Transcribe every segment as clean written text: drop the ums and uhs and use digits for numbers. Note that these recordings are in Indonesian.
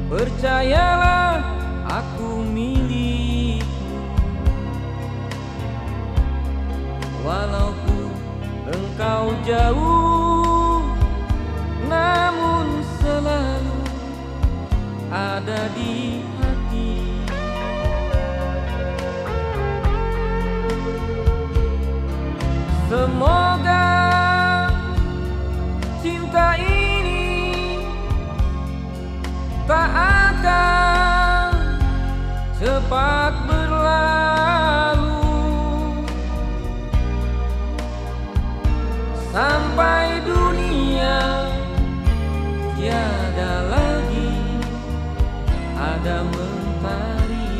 Percayalah, aku milikmu. Walaupun engkau jauh, namun selalu ada di hati. Semoga cinta ini tak akan cepat berlalu, sampai dunia tiada lagi ada mentari.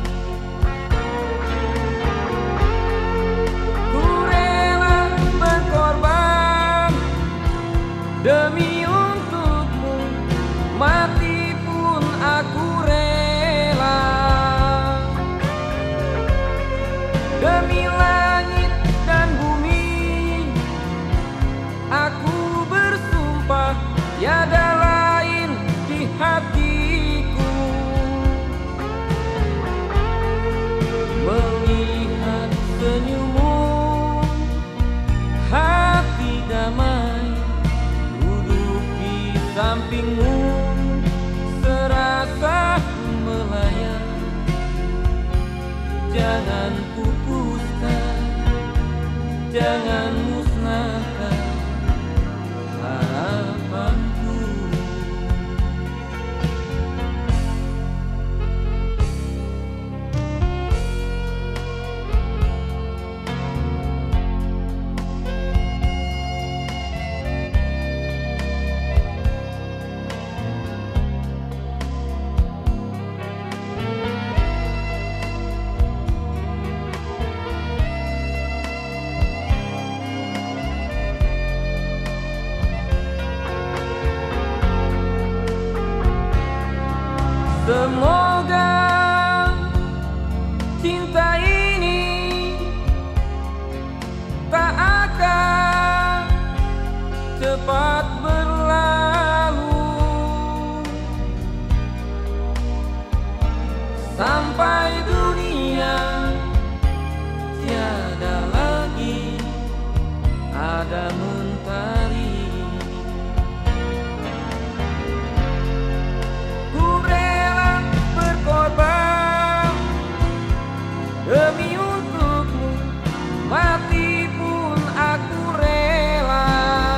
Ku rela berkorban demi untukmu, mati pun aku rela. Demi langit dan bumi, aku bersumpah tiada lain di hatiku. Melihat senyummu, hati damai, duduk di sampingmu, serasa melayang. Jangan pupuskan, jangan musnahkan harapanku. Semoga cinta ini tak akan cepat berlalu, sampai dunia tiada lagi ada mentari. Demi untukmu, mati pun aku rela.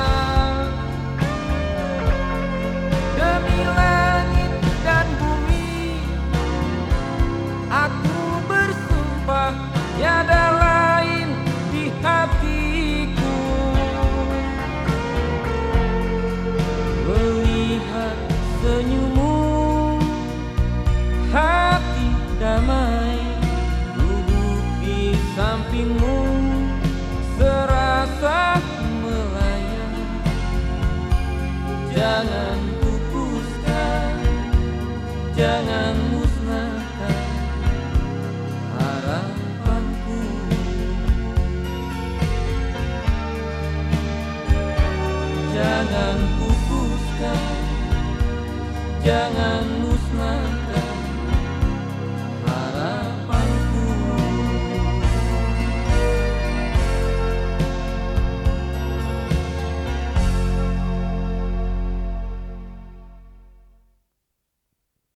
Demi langit dan bumi, aku bersumpah tiada lain di hatiku. Melihat senyummu, hati damai, sampingmu, serasa melayang. Jangan pupuskan, jangan musnahkan harapanku. Jangan pupuskan, jangan